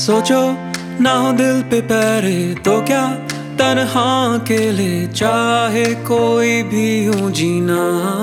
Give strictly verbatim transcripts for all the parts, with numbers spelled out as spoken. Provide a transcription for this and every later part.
सोचो ना हो दिल पे पैरे तो क्या तन्हा अकेले चाहे कोई भी यूं जीना।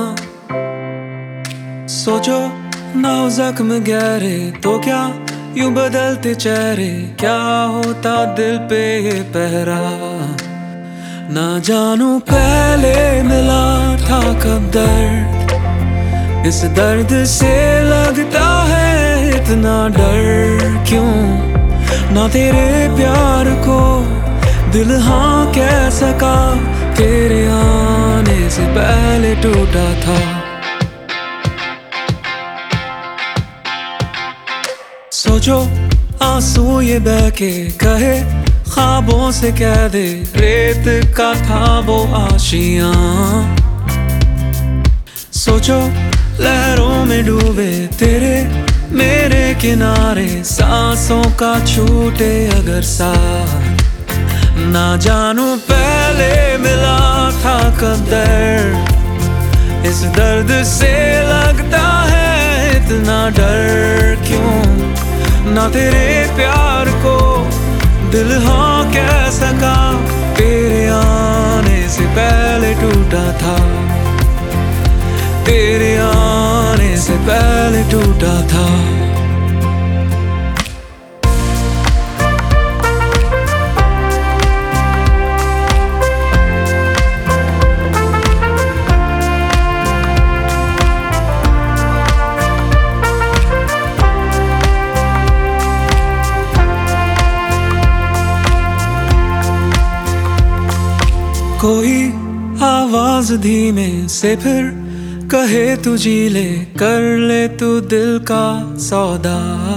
सोचो ना हो जख्म गहरे तो क्या यूं बदलते चेहरे क्या होता दिल पे ये पहरा। ना जानू पहले मिला था कब दर्द, इस दर्द से लगता है इतना डर क्यों। ना तेरे प्यार को दिल हाँ कह सका, तेरे आने से पहले टूटा था। सोचो आंसू ये बह के कहे ख्वाबों से कह दे रेत का था वो आशियां। सोचो लहरों में डूबे तेरे मेरे किनारे सांसों का छूटे अगर साथ। ना जानू पहले मिला था कब दर्द, इस दर्द से लगता है इतना डर क्यों। ना तेरे प्यार को दिल हाँ कह सका, तेरे आने से पहले टूटा था, तेरे आने से पहले टूटा था। कोई आवाज धीमे से फिर कहे तू जी ले, कर ले तू दिल का सौदा।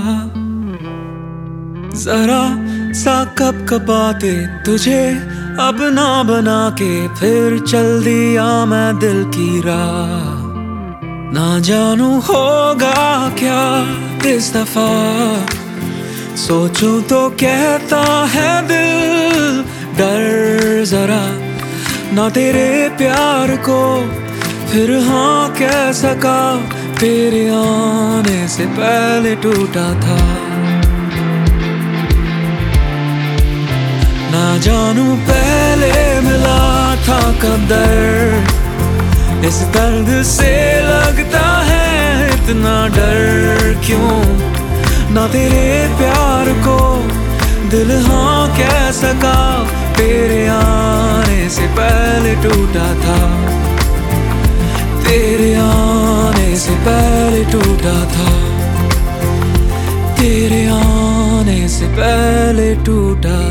जरा सा कप कपाते तुझे अब ना बना के फिर चल दिया मैं दिल की राह। ना जानू होगा क्या इस दफा, सोचूं तो कहता है दिल डर जरा। ना तेरे प्यार को फिर हाँ कह सका, तेरे आने से पहले टूटा था। ना जानू पहले मिला था कब दर्द, इस दर्द से लगता है इतना डर क्यों। ना तेरे प्यार को दिल हाँ कह सका, तेरे आने से पहले टूटा था, तेरे आने से पहले टूटा था, तेरे आने से पहले टूटा